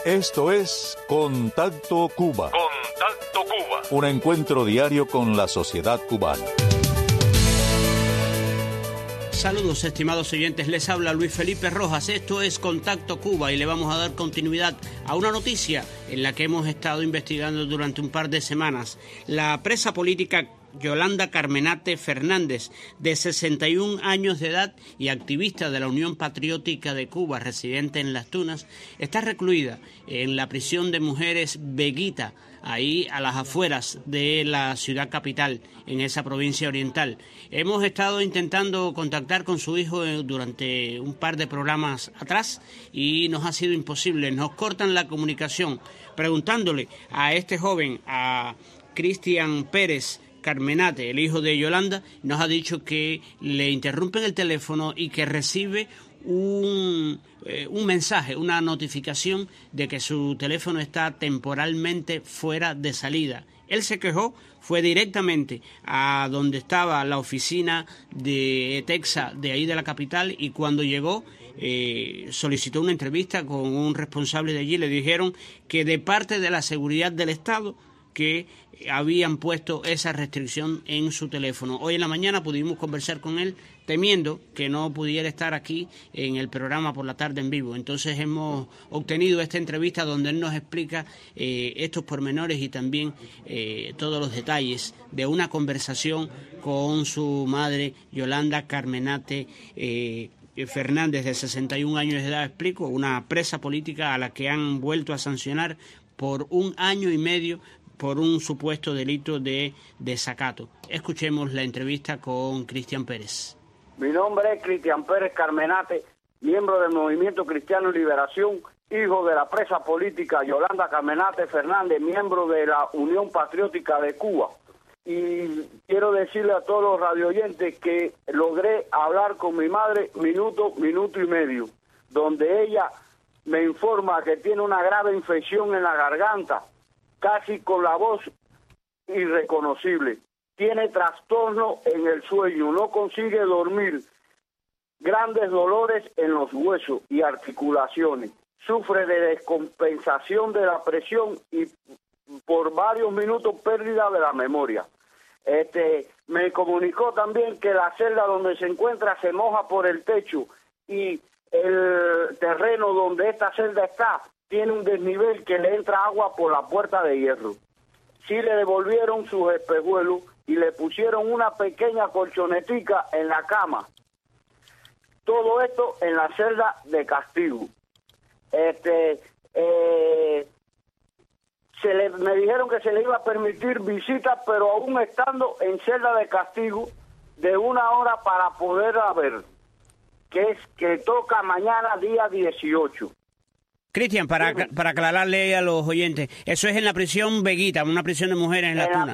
Esto es Contacto Cuba. Contacto Cuba. Un encuentro diario con la sociedad cubana. Saludos, estimados oyentes, les habla Luis Felipe Rojas. Esto es Contacto Cuba y le vamos a dar continuidad a una noticia en la que hemos estado investigando durante un par de semanas. La presa política Yolanda Carmenate Fernández, de 61 años de edad y activista de la Unión Patriótica de Cuba, residente en Las Tunas, está recluida en la prisión de mujeres Veguita, ahí a las afueras de la ciudad capital, en esa provincia oriental. Hemos estado intentando contactar con su hijo durante un par de programas atrás y nos ha sido imposible. Nos cortan la comunicación. Preguntándole a este joven, a Cristian Pérez Carmenate, el hijo de Yolanda, nos ha dicho que le interrumpen el teléfono y que recibe un mensaje, una notificación de que su teléfono está temporalmente fuera de salida. Él se quejó, fue directamente a donde estaba la oficina de ETEXA de ahí de la capital, y cuando llegó solicitó una entrevista con un responsable de allí. Le dijeron que de parte de la seguridad del Estado que habían puesto esa restricción en su teléfono. Hoy en la mañana pudimos conversar con él, temiendo que no pudiera estar aquí en el programa por la tarde en vivo. Entonces hemos obtenido esta entrevista donde él nos explica estos pormenores y también todos los detalles de una conversación con su madre, Yolanda Carmenate Fernández, de 61 años de edad, explico, una presa política a la que han vuelto a sancionar por 1 año y medio por un supuesto delito de desacato. Escuchemos la entrevista con Cristian Pérez. Mi nombre es Cristian Pérez Carmenate, miembro del Movimiento Cristiano y Liberación, hijo de la presa política Yolanda Carmenate Fernández, miembro de la Unión Patriótica de Cuba. Y quiero decirle a todos los radioyentes que logré hablar con mi madre minuto y medio, donde ella me informa que tiene una grave infección en la garganta, casi con la voz irreconocible. Tiene trastorno en el sueño, no consigue dormir, grandes dolores en los huesos y articulaciones. Sufre de descompensación de la presión y por varios minutos pérdida de la memoria. Me comunicó también que la celda donde se encuentra se moja por el techo y el terreno donde esta celda está tiene un desnivel que le entra agua por la puerta de hierro. Sí le devolvieron sus espejuelos y le pusieron una pequeña colchonetica en la cama. Todo esto en la celda de castigo. Me dijeron que se le iba a permitir visitas, pero aún estando en celda de castigo, de 1 hora para poderla ver, que toca mañana día 18. Cristian, para aclararle a los oyentes, eso es en la prisión Veguita, una prisión de mujeres en La Tuna.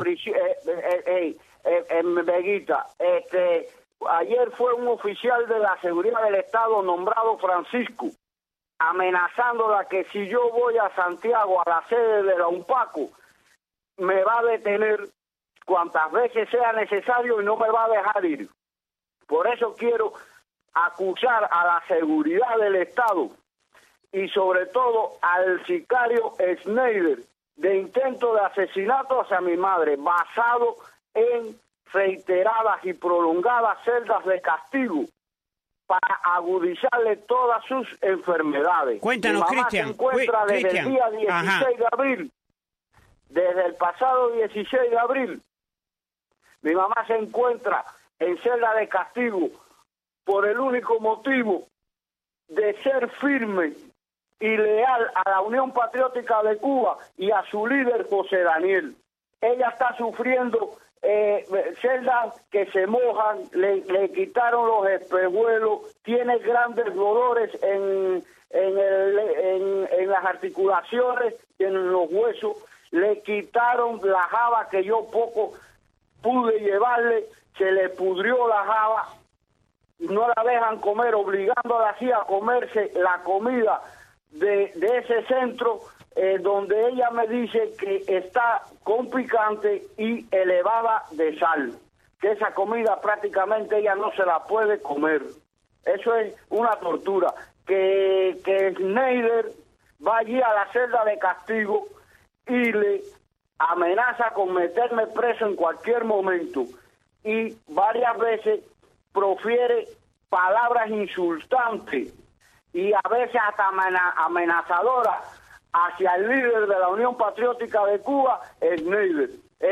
En Veguita. Ayer fue un oficial de la seguridad del Estado nombrado Francisco, amenazándola que si yo voy a Santiago, a la sede de la UNPACO, me va a detener cuantas veces sea necesario y no me va a dejar ir. Por eso quiero acusar a la seguridad del Estado y sobre todo al sicario Schneider de intento de asesinato hacia mi madre, basado en reiteradas y prolongadas celdas de castigo para agudizarle todas sus enfermedades. Cuéntanos, Cristian. Se encuentra desde el día 16 de abril, desde el pasado 16 de abril, mi mamá se encuentra en celda de castigo por el único motivo de ser firme y leal a la Unión Patriótica de Cuba y a su líder José Daniel. Ella está sufriendo celdas que se mojan, le quitaron los espejuelos, tiene grandes dolores en las articulaciones, en los huesos, le quitaron la java que yo poco pude llevarle, se le pudrió la java, no la dejan comer, obligándola así a comerse la comida de ese centro, donde ella me dice que está con picante y elevada de sal, que esa comida prácticamente ella no se la puede comer. Eso es una tortura. Que Schneider va allí a la celda de castigo y le amenaza con meterme preso en cualquier momento, y varias veces profiere palabras insultantes y a veces hasta amenazadoras hacia el líder de la Unión Patriótica de Cuba, Schneider.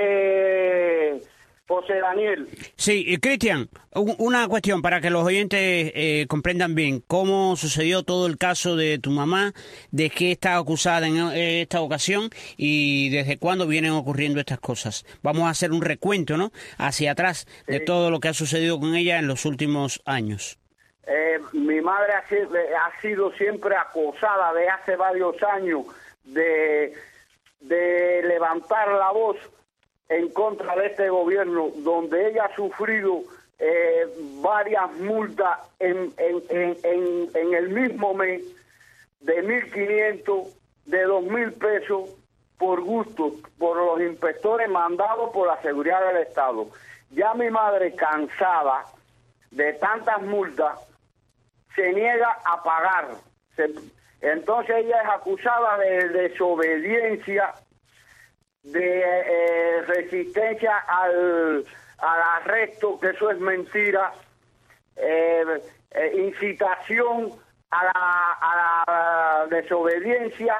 José Daniel. Sí, Cristian, una cuestión para que los oyentes comprendan bien cómo sucedió todo el caso de tu mamá, de qué está acusada en esta ocasión y desde cuándo vienen ocurriendo estas cosas. Vamos a hacer un recuento, ¿no?, hacia atrás de todo lo que ha sucedido con ella en los últimos años. Mi madre ha sido siempre acosada de hace varios años de levantar la voz en contra de este gobierno, donde ella ha sufrido varias multas en el mismo mes de 1.500, de 2.000 pesos por gusto, por los inspectores mandados por la seguridad del Estado. Ya mi madre, cansada de tantas multas, se niega a pagar. Entonces ella es acusada de desobediencia, de resistencia al arresto, que eso es mentira, incitación a la desobediencia,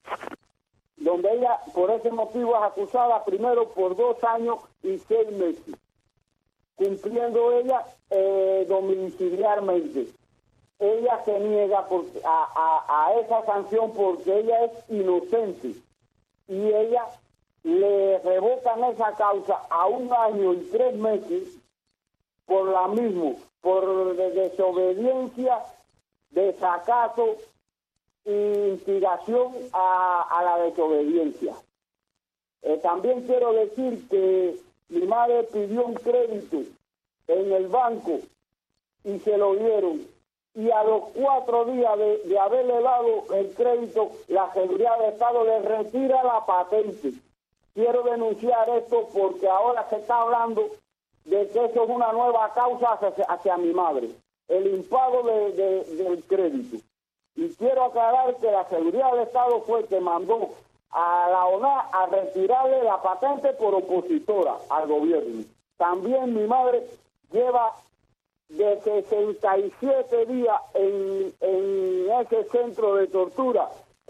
donde ella por ese motivo es acusada primero por 2 años y 6 meses, cumpliendo ella domiciliarmente. Ella se niega a esa sanción porque ella es inocente, y ella le revocan esa causa a 1 año y 3 meses por la misma, por desobediencia, desacato e instigación a la desobediencia. También quiero decir que mi madre pidió un crédito en el banco y se lo dieron, y a los 4 días de haberle dado el crédito, la seguridad del Estado le retira la patente. Quiero denunciar esto porque ahora se está hablando de que eso es una nueva causa hacia mi madre, el impago del crédito. Y quiero aclarar que la seguridad del Estado fue el que mandó a la ONA a retirarle la patente por opositora al gobierno. También mi madre lleva de 67 días en ese centro de tortura,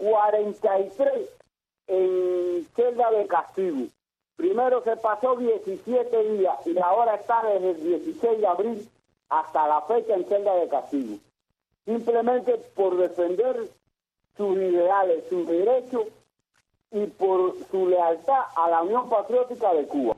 43 en celda de castigo. Primero se pasó 17 días y ahora está desde el 16 de abril hasta la fecha en celda de castigo. Simplemente por defender sus ideales, sus derechos y por su lealtad a la Unión Patriótica de Cuba.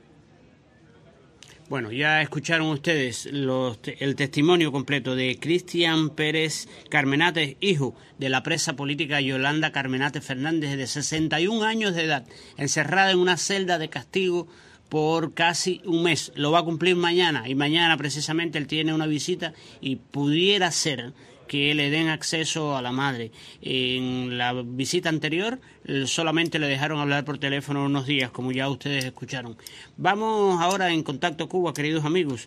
Bueno, ya escucharon ustedes el testimonio completo de Cristian Pérez Carmenate, hijo de la presa política Yolanda Carmenate Fernández, de 61 años de edad, encerrada en una celda de castigo por casi un mes. Lo va a cumplir mañana, y mañana precisamente él tiene una visita y pudiera ser que le den acceso a la madre. En la visita anterior solamente le dejaron hablar por teléfono unos días, como ya ustedes escucharon. Vamos ahora en Contacto Cuba, queridos amigos,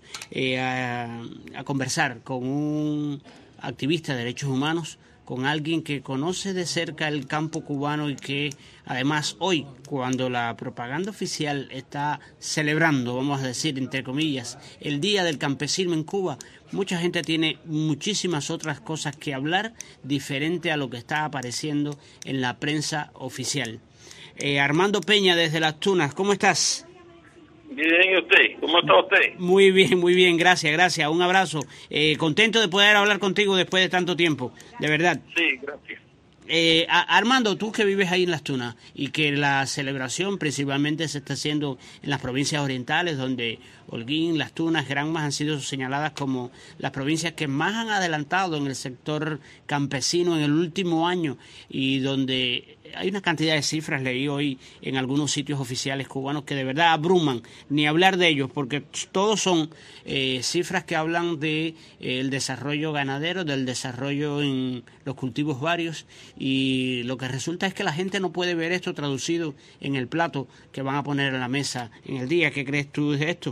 a conversar con un activista de derechos humanos, con alguien que conoce de cerca el campo cubano y que además hoy, cuando la propaganda oficial está celebrando, vamos a decir entre comillas, el Día del Campesino en Cuba, mucha gente tiene muchísimas otras cosas que hablar diferente a lo que está apareciendo en la prensa oficial. Armando Peña desde Las Tunas, ¿cómo estás? Bien, ¿y usted? ¿Cómo está usted? Muy bien, gracias, un abrazo. Contento de poder hablar contigo después de tanto tiempo, de verdad. Sí, gracias. Armando, tú que vives ahí en Las Tunas y que la celebración principalmente se está haciendo en las provincias orientales, donde Holguín, Las Tunas, Granmas han sido señaladas como las provincias que más han adelantado en el sector campesino en el último año, y donde hay una cantidad de cifras, leí hoy en algunos sitios oficiales cubanos, que de verdad abruman, ni hablar de ellos, porque todos son cifras que hablan de el desarrollo ganadero, del desarrollo en los cultivos varios, y lo que resulta es que la gente no puede ver esto traducido en el plato que van a poner en la mesa en el día. ¿Qué crees tú de esto?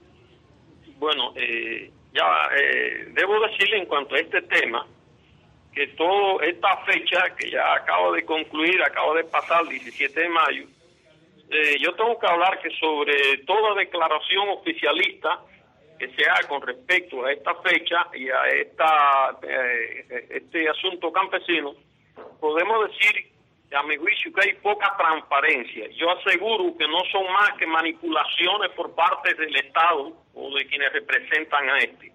Bueno, debo decirle en cuanto a este tema que toda esta fecha que ya acaba de concluir, acaba de pasar el 17 de mayo, yo tengo que hablar que sobre toda declaración oficialista que se haga con respecto a esta fecha y a este asunto campesino, podemos decir, a mi juicio, que hay poca transparencia. Yo aseguro que no son más que manipulaciones por parte del Estado o de quienes representan a este.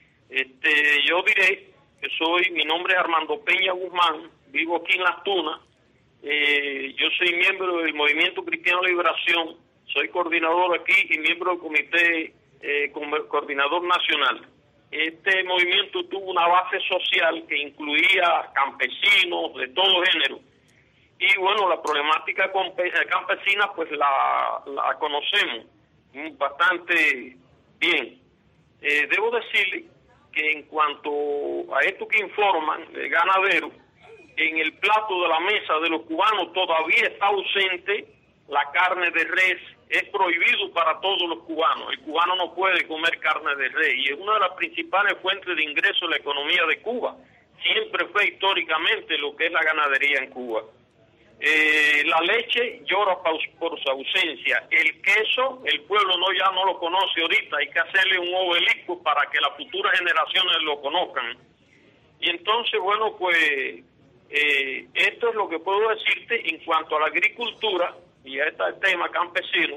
Yo diré que mi nombre es Armando Peña Guzmán, vivo aquí en Las Tunas. Yo soy miembro del Movimiento Cristiano Liberación, soy coordinador aquí y miembro del comité coordinador nacional. Este movimiento tuvo una base social que incluía campesinos de todo género. Y bueno, la problemática campesina pues la conocemos bastante bien. Debo decirle que en cuanto a esto que informan de ganaderos, en el plato de la mesa de los cubanos todavía está ausente la carne de res. Es prohibido para todos los cubanos. El cubano no puede comer carne de res y es una de las principales fuentes de ingreso de la economía de Cuba. Siempre fue históricamente lo que es la ganadería en Cuba. La leche llora por su ausencia. El queso, el pueblo ya no lo conoce ahorita. Hay que hacerle un obelisco para que las futuras generaciones lo conozcan. Y entonces, bueno, pues esto es lo que puedo decirte en cuanto a la agricultura y a este tema campesino.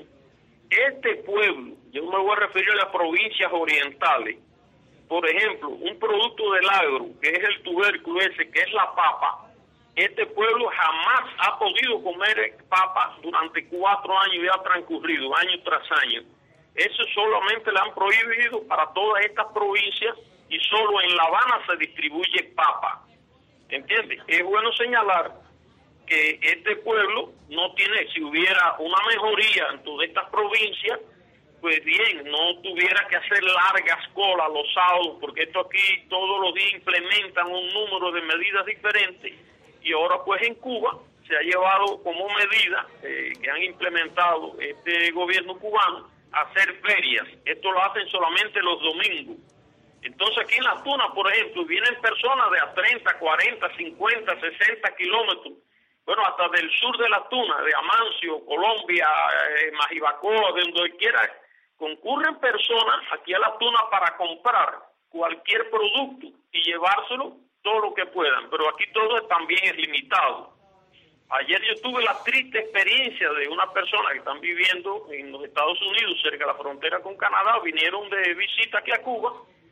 Este pueblo, yo me voy a referir a las provincias orientales. Por ejemplo, un producto del agro, que es el tubérculo ese, que es la papa. Este pueblo jamás ha podido comer papa durante 4 años ya transcurrido, año tras año. Eso solamente le han prohibido para todas estas provincias y solo en La Habana se distribuye papa. ¿Entiendes? Es bueno señalar que este pueblo no tiene, si hubiera una mejoría en todas estas provincias, pues bien, no tuviera que hacer largas colas los sábados, porque esto aquí todos los días implementan un número de medidas diferentes. Y ahora pues en Cuba se ha llevado como medida que han implementado este gobierno cubano hacer ferias. Esto lo hacen solamente los domingos. Entonces aquí en Las Tunas, por ejemplo, vienen personas de a 30, 40, 50, 60 kilómetros. Bueno, hasta del sur de Las Tunas, de Amancio, Colombia, Majibacoa, de donde quiera, concurren personas aquí a Las Tunas para comprar cualquier producto y llevárselo todo lo que puedan, pero aquí todo también es limitado. Ayer yo tuve la triste experiencia de una persona que están viviendo en los Estados Unidos, cerca de la frontera con Canadá, vinieron de visita aquí a Cuba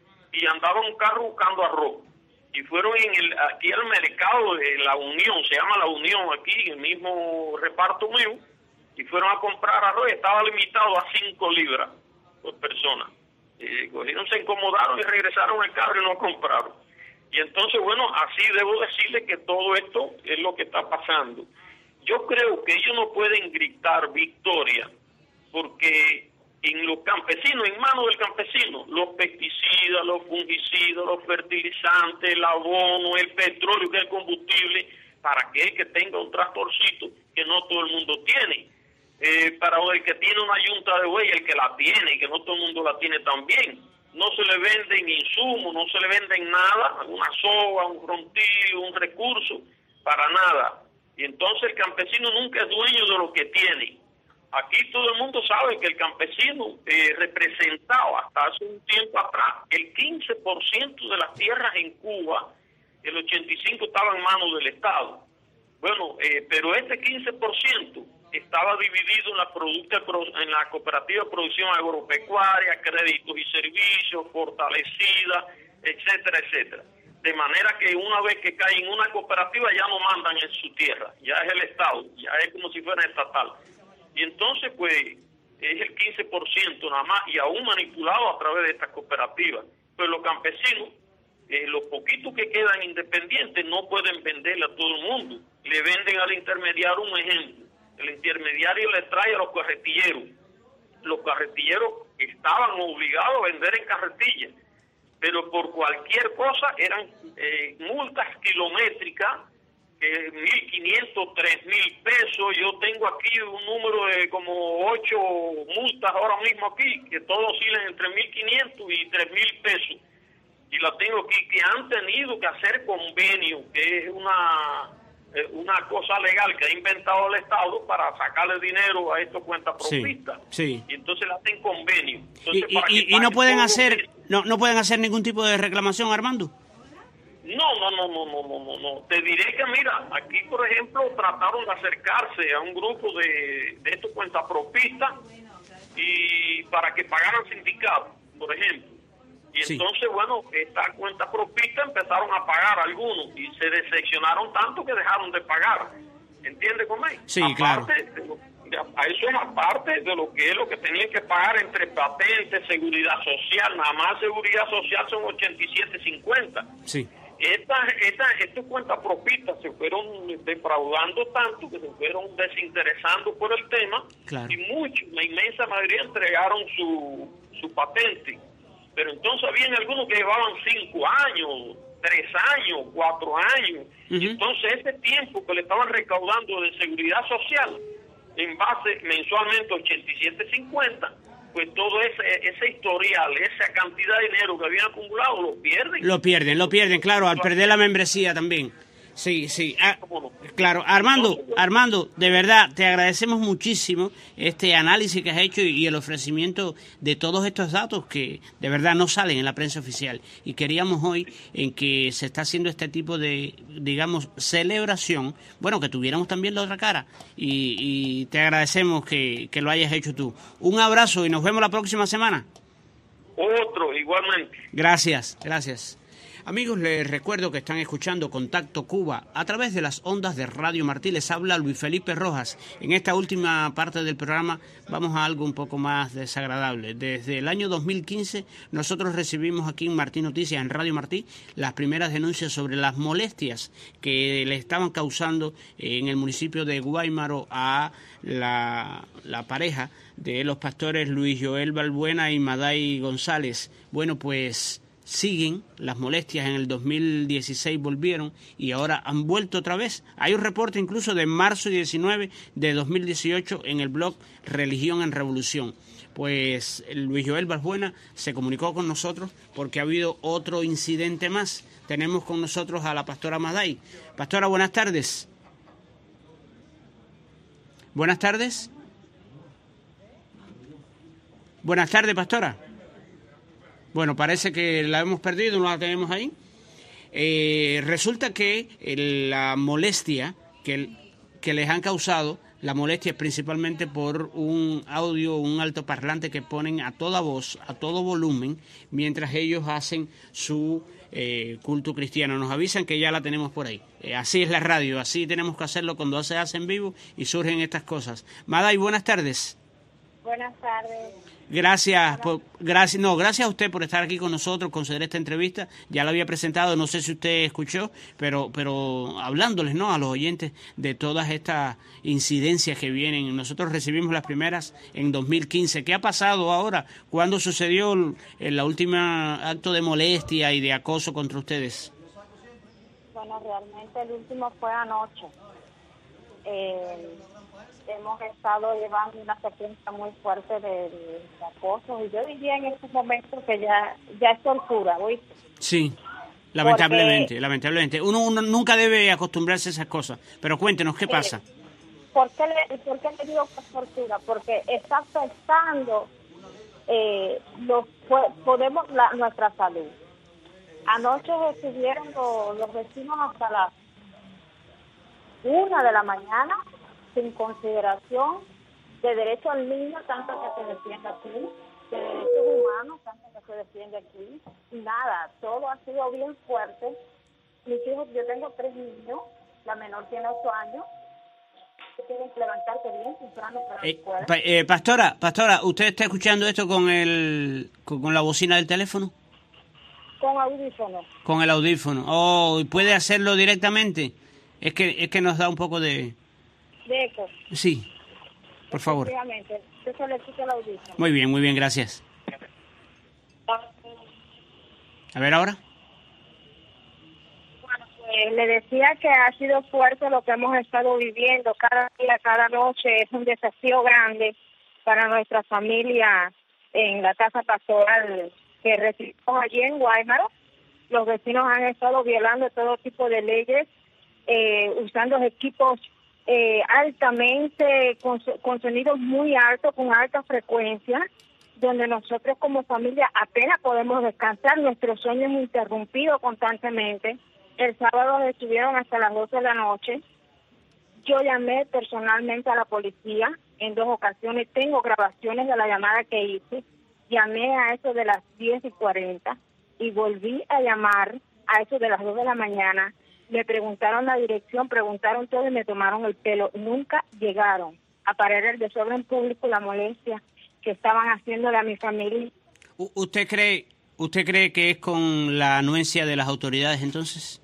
y andaban en un carro buscando arroz. Y fueron aquí al mercado de La Unión, se llama La Unión aquí, en el mismo reparto mío, y fueron a comprar arroz y estaba limitado a 5 libras por persona. Cogieron, se incomodaron y regresaron al carro y no compraron. Y entonces, bueno, así debo decirle que todo esto es lo que está pasando. Yo creo que ellos no pueden gritar victoria, porque en los campesinos, en manos del campesino, los pesticidas, los fungicidas, los fertilizantes, el abono, el petróleo, que es el combustible, para que tenga un tractorcito que no todo el mundo tiene. Para el que tiene una yunta de buey, el que la tiene, que no todo el mundo la tiene también. No se le venden insumos, no se le venden nada, una soga, un frontillo, un recurso, para nada. Y entonces el campesino nunca es dueño de lo que tiene. Aquí todo el mundo sabe que el campesino representaba hasta hace un tiempo atrás el 15% de las tierras en Cuba, el 85% estaba en manos del Estado. Bueno, pero este 15% estaba dividido en la cooperativa de producción agropecuaria, créditos y servicios, fortalecida, etcétera, etcétera. De manera que una vez que caen en una cooperativa ya no mandan en su tierra, ya es el Estado, ya es como si fuera estatal. Y entonces pues es el 15% nada más y aún manipulado a través de estas cooperativas. Pues los campesinos, los poquitos que quedan independientes no pueden venderle a todo el mundo. Le venden al intermediario un ejemplo. El intermediario le trae a los carretilleros. Los carretilleros estaban obligados a vender en carretilla, pero por cualquier cosa eran multas kilométricas, 1.500, 3.000 pesos. Yo tengo aquí un número de como 8 multas ahora mismo aquí, que todos oscilan entre 1.500 y 3.000 pesos. y la tengo aquí, que han tenido que hacer convenio, que es una cosa legal que ha inventado el Estado para sacarle dinero a estos cuentapropistas. Sí. Y entonces le hacen convenio. Entonces, y no pueden hacer no pueden hacer ningún tipo de reclamación, Armando. No. Te diré que, mira, aquí, por ejemplo, trataron de acercarse a un grupo de estos cuentapropistas y para que pagaran sindicatos, por ejemplo. Y sí. Entonces, bueno, esta cuentapropista empezaron a pagar algunos y se decepcionaron tanto que dejaron de pagar. ¿Entiendes conmigo? Sí, aparte, claro. Eso es aparte de lo que tenían que pagar entre patentes, seguridad social. Nada más seguridad social son 87.50. Sí. Estos cuentapropistas se fueron defraudando tanto que se fueron desinteresando por el tema. Claro. Y muchos, la inmensa mayoría, entregaron su patente. Pero entonces habían algunos que llevaban 5 años, 3 años, 4 años. Entonces ese tiempo que le estaban recaudando de seguridad social en base mensualmente 87.50, pues todo ese historial, esa cantidad de dinero que habían acumulado, lo pierden, claro, al perder la membresía también. Sí. Claro, Armando, de verdad, te agradecemos muchísimo este análisis que has hecho y el ofrecimiento de todos estos datos que de verdad no salen en la prensa oficial. Y queríamos hoy, en que se está haciendo este tipo de, digamos, celebración, bueno, que tuviéramos también la otra cara. Y te agradecemos que lo hayas hecho tú. Un abrazo y nos vemos la próxima semana. Otro, igualmente. Gracias. Amigos, les recuerdo que están escuchando Contacto Cuba a través de las ondas de Radio Martí. Les habla Luis Felipe Rojas. En esta última parte del programa vamos a algo un poco más desagradable. Desde el año 2015 nosotros recibimos aquí en Martí Noticias, en Radio Martí, las primeras denuncias sobre las molestias que le estaban causando en el municipio de Guáimaro a la pareja de los pastores Luis Joel Balbuena y Maday González. Bueno, pues siguen las molestias. En el 2016 volvieron y ahora han vuelto otra vez. Hay un reporte incluso de marzo 19 de 2018 en el blog Religión en Revolución. Pues Luis Joel Balbuena se comunicó con nosotros porque ha habido otro incidente más. Tenemos con nosotros a la pastora Maday. Pastora, buenas tardes. Buenas tardes. Buenas tardes, pastora. Bueno, parece que la hemos perdido, no la tenemos ahí. Resulta que la molestia que les han causado, la molestia es principalmente por un audio, un altoparlante que ponen a toda voz, a todo volumen, mientras ellos hacen su culto cristiano. Nos avisan que ya la tenemos por ahí. Así es la radio, así tenemos que hacerlo cuando se hace en vivo y surgen estas cosas. Maday, buenas tardes. Buenas tardes. Gracias a usted por estar aquí con nosotros, conceder esta entrevista. Ya la había presentado, no sé si usted escuchó, pero hablándoles, ¿no?, a los oyentes de todas estas incidencias que vienen. Nosotros recibimos las primeras en 2015. ¿Qué ha pasado ahora? ¿Cuándo sucedió el último acto de molestia y de acoso contra ustedes? Bueno, realmente el último fue anoche. Hemos estado llevando una secuencia muy fuerte de acoso y yo diría en estos momentos que ya es tortura, ¿oíste? Sí, lamentablemente. Uno nunca debe acostumbrarse a esas cosas, pero cuéntenos, ¿qué pasa? ¿Por qué le digo que es tortura? Porque está afectando nuestra salud. Anoche estuvieron los vecinos hasta las 1 de la mañana sin consideración de derecho al niño, tanto que se defiende aquí, de derechos humanos, tanto que se defiende aquí, nada, todo ha sido bien fuerte. Mis hijos, yo tengo 3 niños, la menor tiene 8 años, que tienen que levantarse bien temprano para la escuela. Pastora, ¿usted está escuchando esto con la bocina del teléfono? Con audífono. Con el audífono. Oh, ¿y puede hacerlo directamente? Es que nos da un poco de eco. Sí, por favor. Efectivamente, yo solo le quito el audífono. Muy bien, gracias. A ver ahora. Bueno, pues le decía que ha sido fuerte lo que hemos estado viviendo. Cada día, cada noche es un desafío grande para nuestra familia en la casa pastoral que recibimos allí en Guáimaro. Los vecinos han estado violando todo tipo de leyes, usando equipos altamente, con sonidos muy altos, con alta frecuencia, donde nosotros como familia apenas podemos descansar, nuestro sueño es interrumpido constantemente. El sábado estuvieron hasta las 12 de la noche. Yo llamé personalmente a la policía en 2 ocasiones, tengo grabaciones de la llamada que hice, llamé a eso de las 10:40 y volví a llamar a eso de las 2 de la mañana. Me preguntaron la dirección, preguntaron todo y me tomaron el pelo. Nunca llegaron a parar el desorden público, la molestia que estaban haciéndole a mi familia. ¿Usted cree que es con la anuencia de las autoridades entonces?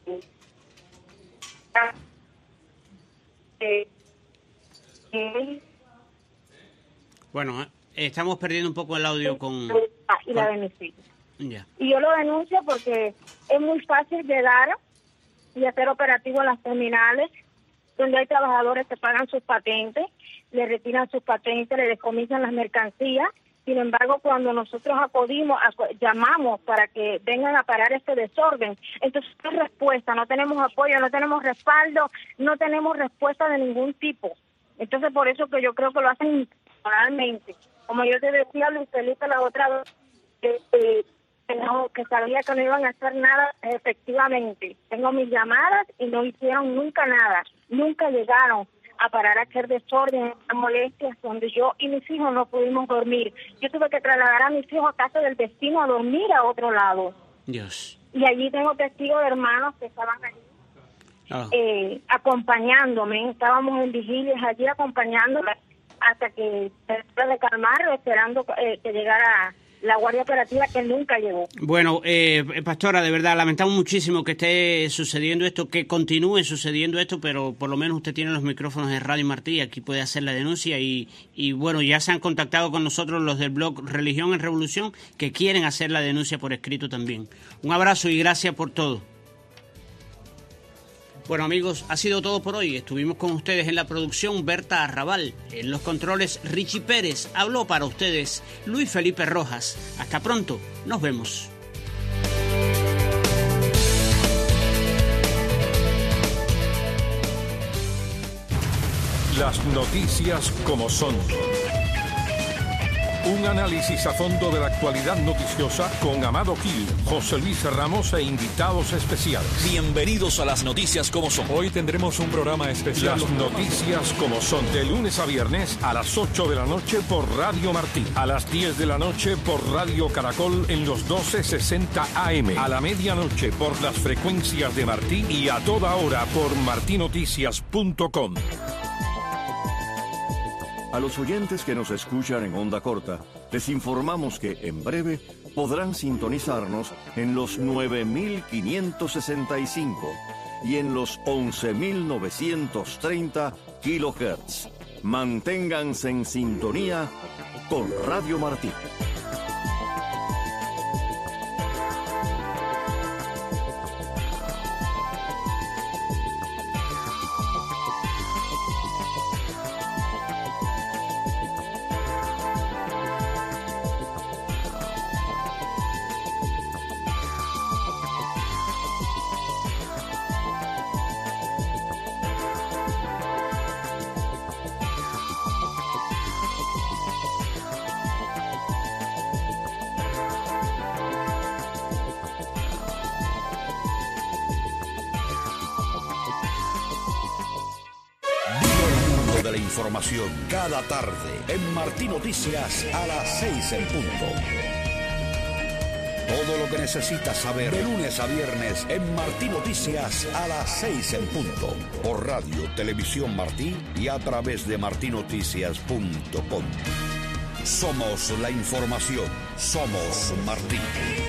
Bueno, estamos perdiendo un poco el audio con... Y la de mis hijos. Ya. Y yo lo denuncio porque es muy fácil llegar y hacer operativos en las terminales, donde hay trabajadores que pagan sus patentes, le retiran sus patentes, le descomisan las mercancías. Sin embargo, cuando nosotros acudimos, llamamos para que vengan a parar este desorden, entonces no hay respuesta, no tenemos apoyo, no tenemos respaldo, no tenemos respuesta de ningún tipo. Entonces, por eso que yo creo que lo hacen intencionalmente. Como yo te decía, Luis Felipe, la otra vez, que sabía que no iban a hacer nada efectivamente. Tengo mis llamadas y no hicieron nunca nada, nunca llegaron a parar a hacer desorden, a molestias, donde yo y mis hijos no pudimos dormir. Yo tuve que trasladar a mis hijos a casa del vecino a dormir a otro lado. Dios. Y allí tengo testigos de hermanos que estaban allí acompañándome. Estábamos en vigilias allí acompañándome hasta que se de calmar, esperando que llegara la Guardia Operativa, que nunca llegó. Bueno, Pastora, de verdad, lamentamos muchísimo que esté sucediendo esto, que continúe sucediendo esto, pero por lo menos usted tiene los micrófonos de Radio Martí, aquí puede hacer la denuncia y bueno, ya se han contactado con nosotros los del blog Religión en Revolución, que quieren hacer la denuncia por escrito también. Un abrazo y gracias por todo. Bueno, amigos, ha sido todo por hoy. Estuvimos con ustedes en la producción Berta Arrabal, en los controles Richie Pérez. Habló para ustedes Luis Felipe Rojas. Hasta pronto, nos vemos. Las noticias como son. Un análisis a fondo de la actualidad noticiosa con Amado Gil, José Luis Ramos e invitados especiales. Bienvenidos a las noticias como son. Hoy tendremos un programa especial. Las noticias como son. De lunes a viernes a las 8 de la noche por Radio Martí. A las 10 de la noche por Radio Caracol en los 1260 AM. A la medianoche por las frecuencias de Martí y a toda hora por martinoticias.com. A los oyentes que nos escuchan en onda corta, les informamos que en breve podrán sintonizarnos en los 9565 y en los 11930 kHz. Manténganse en sintonía con Radio Martí. Información cada tarde en Martí Noticias a las 6 en punto. Todo lo que necesitas saber de lunes a viernes en Martí Noticias a las 6 en punto. Por Radio, Televisión Martí y a través de martinoticias.com. Somos la información. Somos Martí.